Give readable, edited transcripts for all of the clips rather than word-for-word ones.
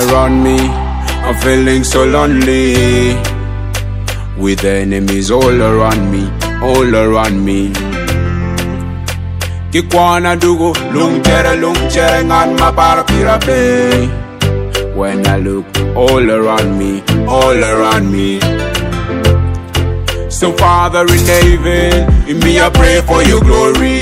around me, I'm feeling so lonely, with enemies all around me, all around me. Kikwana dugo, lung chere ngan mapara pirape. When I look all around me, all around me. So Father in heaven, in me I pray for your glory.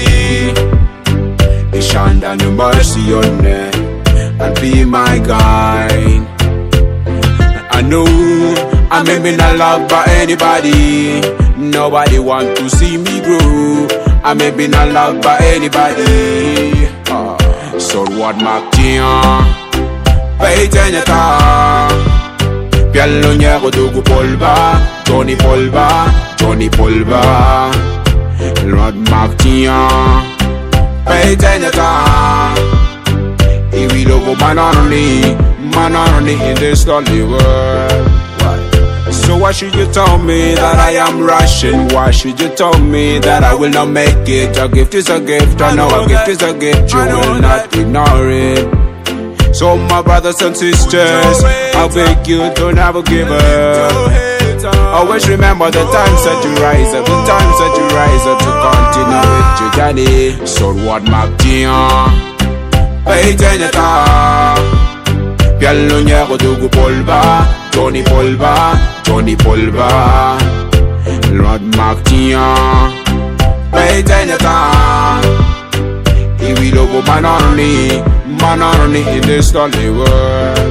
Shine down your mercy on me and be my guide. I know I may be not loved by anybody. Nobody want to see me grow. I may be not loved by anybody. So what my king? Pay teneta. Piano nyego dugu polva. Johnny polva, Johnny polva. Lord Martin. Pay teneta. He will over man only in this lonely world. So why should you tell me that I am rushing? Why should you tell me that I will not make it? A gift is a gift, I know a gift is a gift. You will not ignore it. So my brothers and sisters, I beg you to never give up. Always remember the times that you rise up, the times that you rise up to continue with your journey. So what my dear, pay teneta. Piano nyego dugu polva, Johnny polva, Johnny polva. Lord Martin, pay teneta. He will over man only in this lonely world.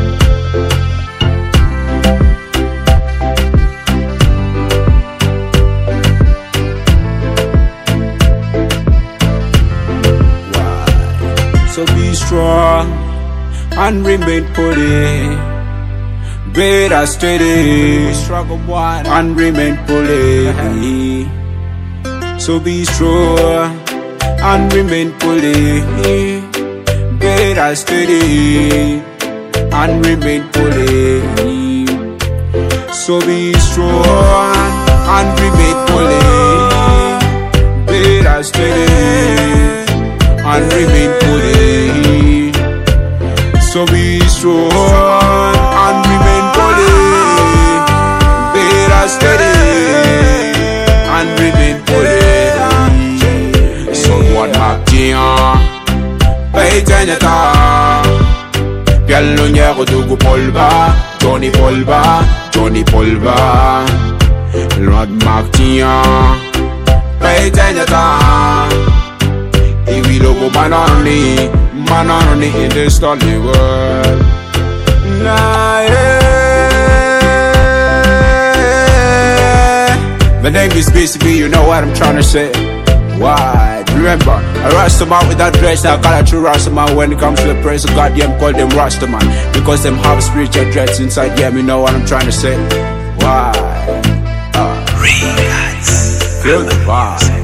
So be strong and remain putty. Better steady, struggle one and remain putty. So be strong and remain putty. Better steady and remain putty. So be strong and remain putty. Better steady and remain putty. So be strong and remain putty. Better steady and remain putty. So what my king, pay teneta. Piano nyego dugu polva, Johnny polva, Johnny polva. Lord Martin, pay teneta. He will over man only in this lonely world. Nah, yeah. My name is BCB, you know what I'm trying to say. Why? Remember, a Rastaman without dress, I call a true Rastaman. When it comes to the praise of God, them call them Rastaman, because them have spiritual dreads inside them, you know what I'm trying to say. Why? Relax. Feel the vibe.